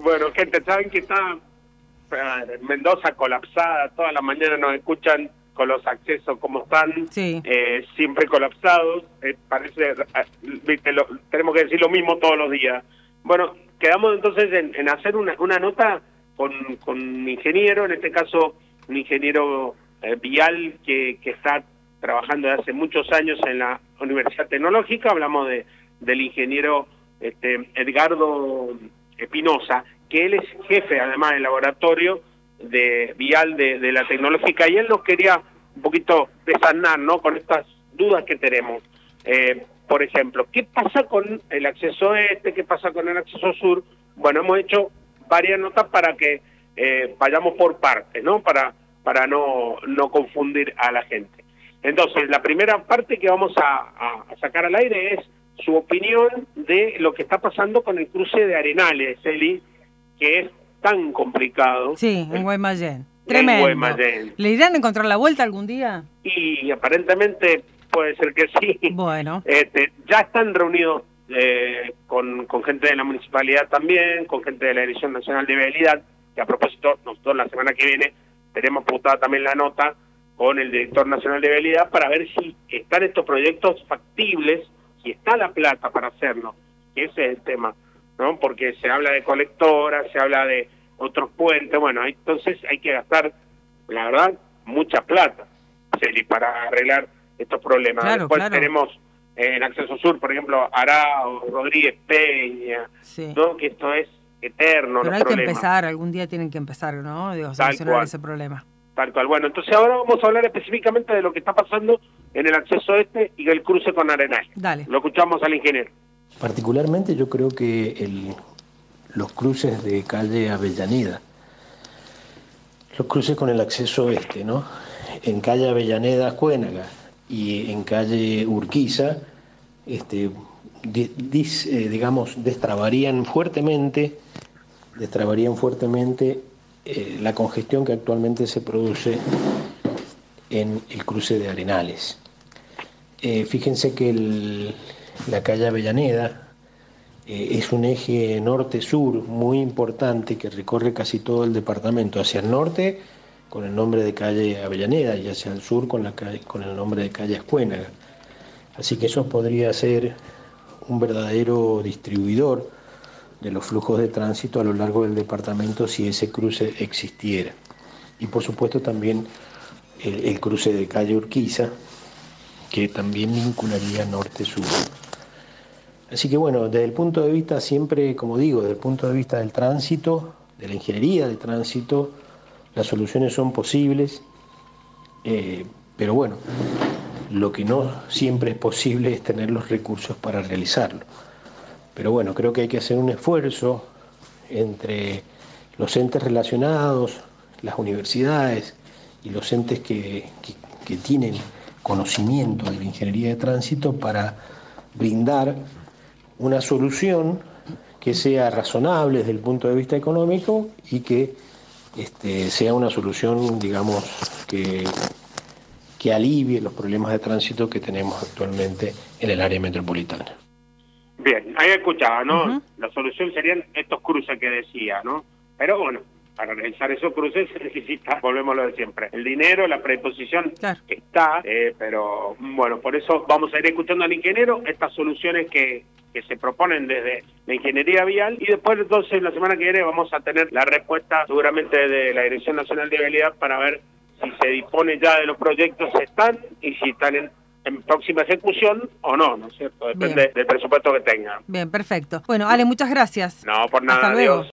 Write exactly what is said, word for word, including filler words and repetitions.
Bueno, gente, saben que está eh, Mendoza colapsada, toda la mañana nos escuchan con los accesos como están, sí. eh, siempre colapsados, eh, parece, eh, viste, lo, tenemos que decir lo mismo todos los días. Bueno, quedamos entonces en, en hacer una, una nota con, con un ingeniero, en este caso un ingeniero eh, vial que, que está trabajando desde hace muchos años en la Universidad Tecnológica. Hablamos de del ingeniero este, Edgardo Espinosa, que él es jefe además del laboratorio de vial de, de la Tecnológica, y él nos quería un poquito desanar, ¿no?, con estas dudas que tenemos. Eh, por ejemplo, ¿qué pasa con el acceso este? ¿Qué pasa con el acceso sur? Bueno, hemos hecho varias notas para que eh, vayamos por partes, ¿no?, para, para no, no confundir a la gente. Entonces, la primera parte que vamos a, a, a sacar al aire es su opinión de lo que está pasando con el cruce de Arenales, Eli, que es tan complicado. Sí, en Guaymallén. Tremendo. En Guaymallén. ¿Le irán a encontrar la vuelta algún día? Y aparentemente puede ser que sí. Bueno. Este, ya están reunidos eh, con, con gente de la municipalidad también, con gente de la Dirección Nacional de Vialidad, que a propósito, nosotros la semana que viene tenemos pautada también la nota con el Director Nacional de Vialidad para ver si están estos proyectos factibles, si está la plata para hacerlo, que ese es el tema, ¿no? Porque se habla de colectoras, se habla de otros puentes, bueno, entonces hay que gastar, la verdad, mucha plata, Celi, para arreglar estos problemas. Claro, Después claro. tenemos eh, en Acceso Sur, por ejemplo, Arao, Rodríguez Peña, Sí. ¿no?, que esto es eterno. Pero los hay problemas. que empezar, algún día tienen que empezar, ¿no? Digo, Tal solucionar cual. ese problema. Tal cual. Bueno, entonces ahora vamos a hablar específicamente de lo que está pasando en el acceso este y el cruce con Arenal. Dale. Lo escuchamos al ingeniero. Particularmente yo creo que el, los cruces de calle Avellaneda, los cruces con el acceso este, ¿no? En calle Avellaneda, Cuénaga, y en calle Urquiza, este, di, dis, eh, digamos, destrabarían fuertemente, destrabarían fuertemente eh, la congestión que actualmente se produce en el cruce de Arenales. Eh, fíjense que el, la calle Avellaneda eh, es un eje norte-sur muy importante que recorre casi todo el departamento, hacia el norte con el nombre de calle Avellaneda y hacia el sur con, la calle, con el nombre de calle Ascuénaga. Así que eso podría ser un verdadero distribuidor de los flujos de tránsito a lo largo del departamento si ese cruce existiera. Y por supuesto también el, el cruce de calle Urquiza, que también vincularía norte-sur. Así que bueno, desde el punto de vista siempre, como digo, desde el punto de vista del tránsito, de la ingeniería del tránsito, las soluciones son posibles, eh, pero bueno, lo que no siempre es posible es tener los recursos para realizarlo. Pero bueno, creo que hay que hacer un esfuerzo entre los entes relacionados, las universidades y los entes que, que, que tienen conocimiento de la ingeniería de tránsito para brindar una solución que sea razonable desde el punto de vista económico y que este, sea una solución, digamos, que, que alivie los problemas de tránsito que tenemos actualmente en el área metropolitana. Bien, ahí escuchaba, ¿no? Uh-huh. La solución serían estos cruces que decía, ¿no? Pero bueno, para realizar esos cruces se necesita, volvemos a lo de siempre, el dinero, la predisposición Claro. está, eh, pero bueno, por eso vamos a ir escuchando al ingeniero estas soluciones que, que se proponen desde la ingeniería vial, y después entonces la semana que viene vamos a tener la respuesta seguramente de la Dirección Nacional de Vialidad para ver si se dispone ya de los proyectos que están y si están en en próxima ejecución o no, ¿no es cierto? Depende Bien. del presupuesto que tengan. Bien, perfecto. Bueno, Ale, muchas gracias. No, por nada, Hasta luego. adiós.